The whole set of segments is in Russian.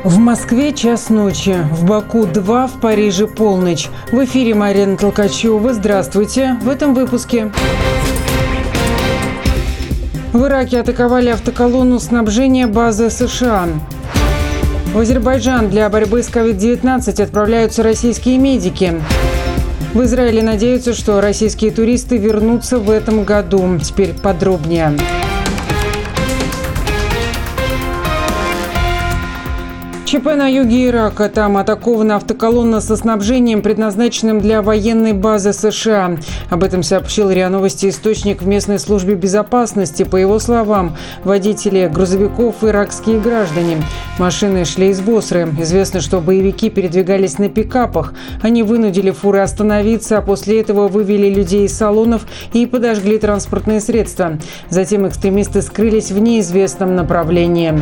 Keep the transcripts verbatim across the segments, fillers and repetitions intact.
В Москве час ночи, в Баку два, в Париже полночь. В эфире Марина Толкачева. Здравствуйте. В этом выпуске. В Ираке атаковали автоколонну снабжения базы США. В Азербайджан для борьбы с ковид девятнадцать отправляются российские медики. В Израиле надеются, что российские туристы вернутся в этом году. Теперь подробнее. ЧП на юге Ирака. Там атакована автоколонна со снабжением, предназначенным для военной базы США. Об этом сообщил РИА Новости источник в местной службе безопасности. По его словам, водители грузовиков – иракские граждане. Машины шли из Босры. Известно, что боевики передвигались на пикапах. Они вынудили фуры остановиться, а после этого вывели людей из салонов и подожгли транспортные средства. Затем экстремисты скрылись в неизвестном направлении.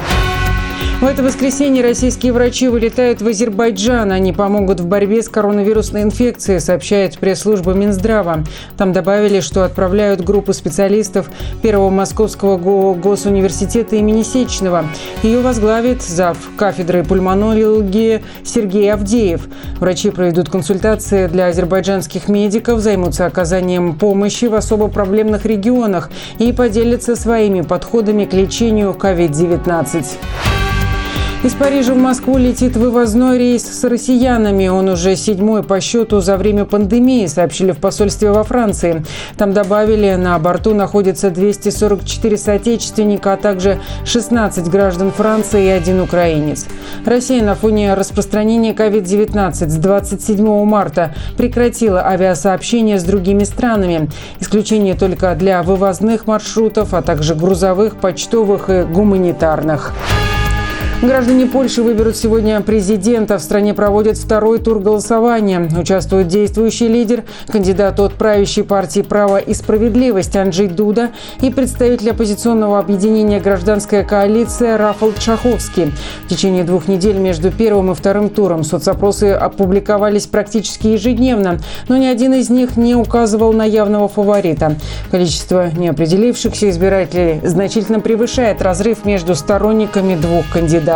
В это воскресенье российские врачи вылетают в Азербайджан. Они помогут в борьбе с коронавирусной инфекцией, сообщает пресс-служба Минздрава. Там добавили, что отправляют группу специалистов Первого Московского госуниверситета имени Сеченова. Ее возглавит зав. Кафедры пульмонологии Сергей Авдеев. Врачи проведут консультации для азербайджанских медиков, займутся оказанием помощи в особо проблемных регионах и поделятся своими подходами к лечению ковид девятнадцать. Из Парижа в Москву летит вывозной рейс с россиянами. Он уже седьмой по счету за время пандемии, сообщили в посольстве во Франции. Там добавили, на борту находится двести сорок четыре соотечественника, а также шестнадцать граждан Франции и один украинец. Россия на фоне распространения ковид девятнадцать с двадцать седьмого марта прекратила авиасообщение с другими странами. Исключение только для вывозных маршрутов, а также грузовых, почтовых и гуманитарных. Граждане Польши выберут сегодня президента. В стране проводят второй тур голосования. Участвует действующий лидер, кандидат от правящей партии «Право и справедливость» Анджей Дуда и представитель оппозиционного объединения «Гражданская коалиция» Рафал Чаховский. В течение двух недель между первым и вторым туром соцопросы опубликовались практически ежедневно, но ни один из них не указывал на явного фаворита. Количество неопределившихся избирателей значительно превышает разрыв между сторонниками двух кандидатов.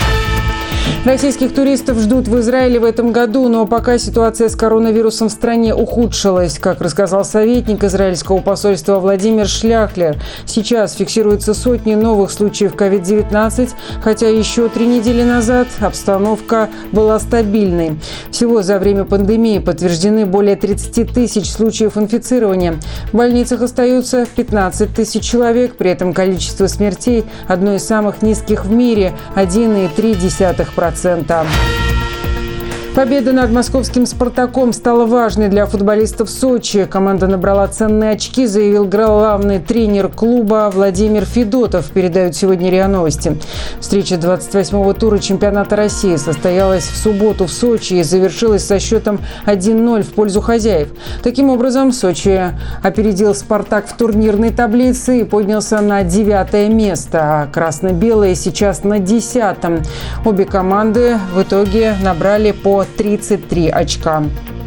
Российских туристов ждут в Израиле в этом году, но пока ситуация с коронавирусом в стране ухудшилась. Как рассказал советник израильского посольства Владимир Шляхлер, сейчас фиксируются сотни новых случаев ковид девятнадцать, хотя еще три недели назад обстановка была стабильной. Всего за время пандемии подтверждены более тридцати тысяч случаев инфицирования. В больницах остаются пятнадцать тысяч человек, при этом количество смертей одно из самых низких в мире – один целых три десятых процента. Победа над московским «Спартаком» стала важной для футболистов Сочи. Команда набрала ценные очки, заявил главный тренер клуба Владимир Федотов, передают сегодня РИА Новости. Встреча двадцать восьмого тура чемпионата России состоялась в субботу в Сочи и завершилась со счетом один ноль в пользу хозяев. Таким образом, Сочи опередил «Спартак» в турнирной таблице и поднялся на девятое место, а красно-белые сейчас на десятом. Обе команды в итоге набрали по тридцать три очка.